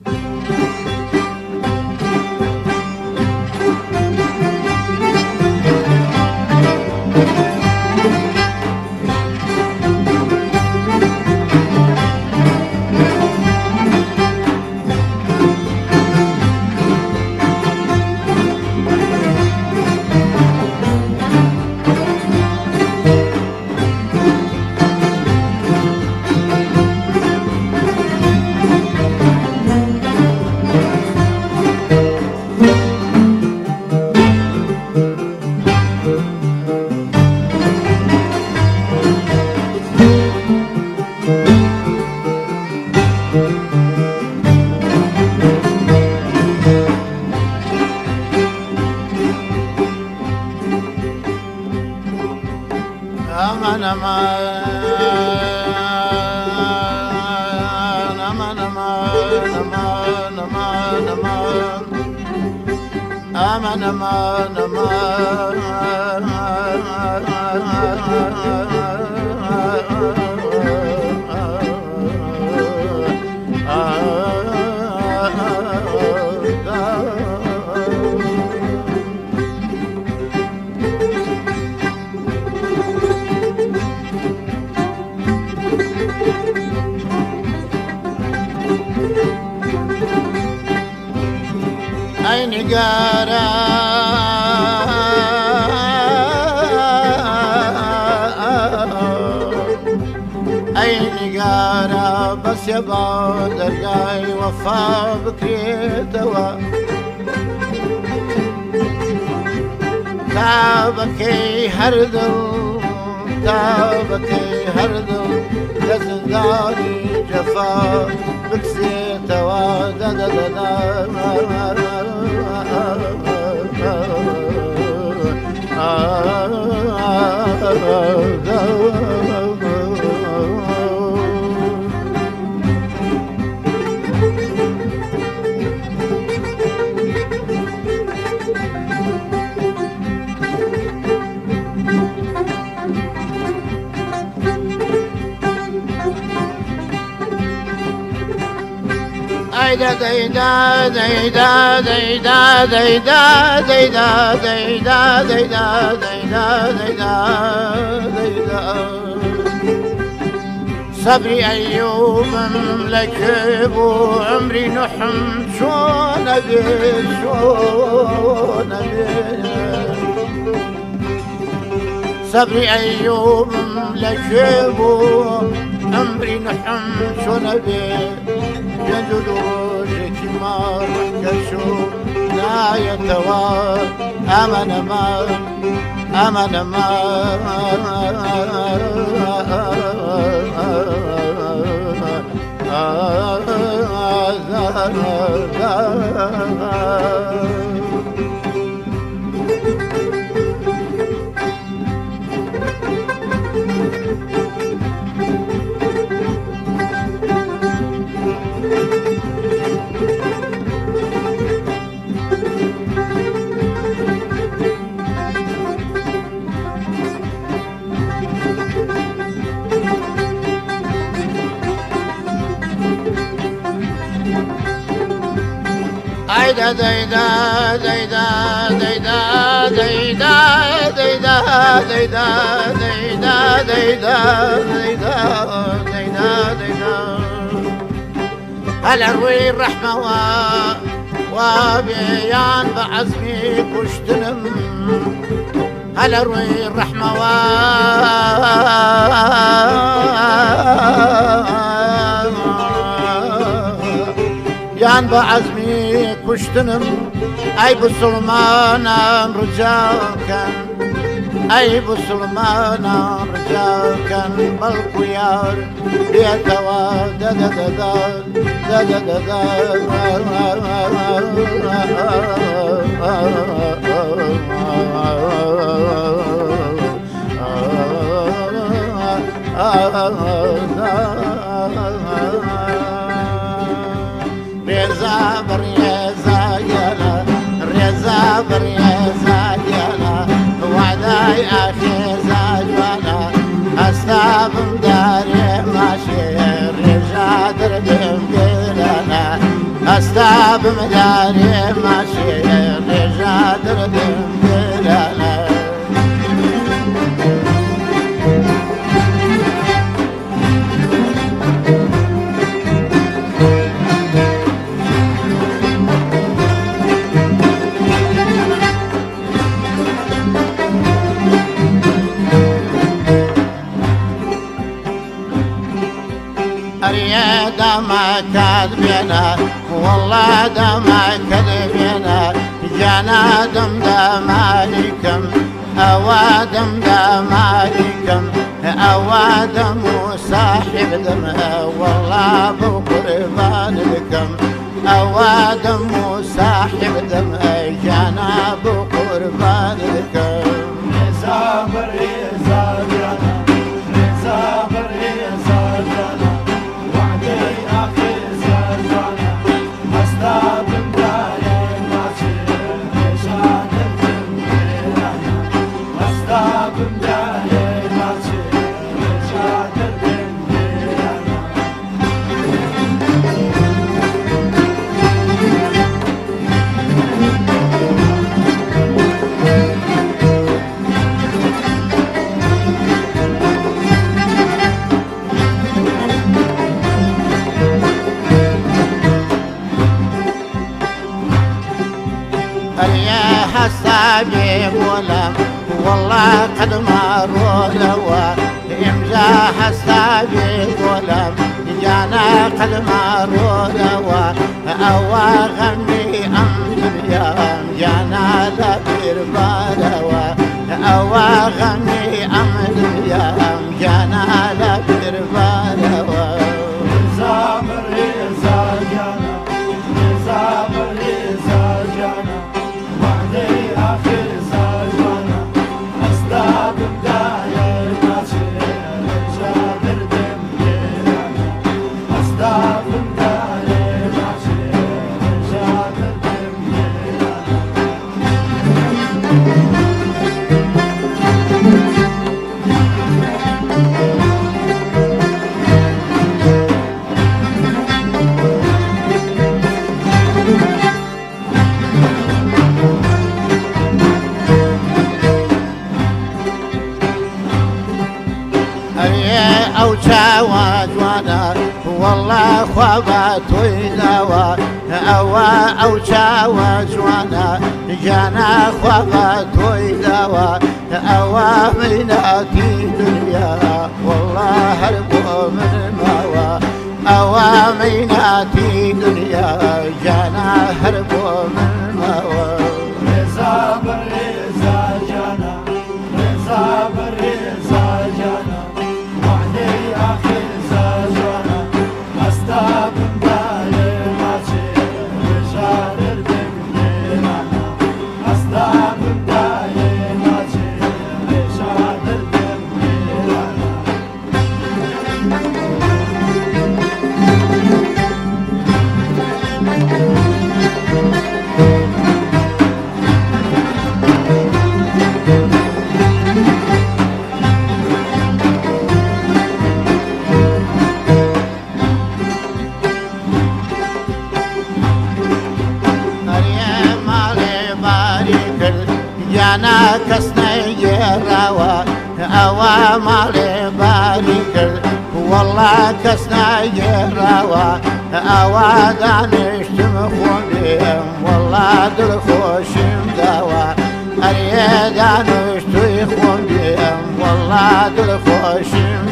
aman aman aman aman aman aman aman aman أي نقارة أي نقارة بس يبا درقاي وفا بكري دوا تعبكي هردل تعبكي هردل لزنداني جفا بكسي توا دا دا دا دا da da da da da da da da da da da صبري أيوب لك وعمري نحم شون أبي شون أبي صبري أيوب لك وعمري نحم شون أبي جدولوجك ما رحكشو لا يتوا أمن أمن da da da da da da da da da هل اروي الرحمة وبيان بعزمي كشتنم هل اروي الرحمة يان بعزمي كشتنم اي بسلمان رجال كان اي بسلمان رجال كان بالقيار بيتوا دا دا دا دا دا ريزا بريزا يلا ريزا بريزا يلا وعداي اخي زاجوانا استابم داري ماشي رجع دردم قلنا بمداري ماشي رجع دردم بلانا أريد ما كذبنا والله دما كذبنا جانا دم دمالكم أوادم دمالكم أوادم صاحب دم والله بقربان لكم أوادم صاحب دم جانا بقربان لكم صابر يا جانا صابر يا جانا وعدي أخي جانا أصداب مدايم ماشي شادر دمينا أصداب مدايم ماشي شادر دمينا يا حسابي ولم والله قد مروا لوا امزح حسابي ولم جانا قد مروا لوا أوا غمي أمد اليوم جانا لبير بلوا أوا غمي أمد اليوم جانا لبير بلوا صابر يا جانا صابر يا جانا وعدي أخي جانا أصداب مدايم ماشي شادر دمينا أصداب مدايم ماشي شادر دمينا أو شاوات وانا والله خوابات ويداوا أو شاوات وانا جانا خوابات ويداوا مناتي دنيا والله هربوا من الماوى مناتي دنيا جانا هربوا من الماوى صابر يا جانا صابر يا جانا وعدي أخي جانا أصداب مدايم ماشي شادر دمينا أصداب مدايم ماشي شادر دمينا جانا كسنا يراوا أوا مالي باريكل والله كسنا يراوا أوا دانشت مخونيم والله دلخوشم داوا أريد دانشت يخونيم والله دلخوشم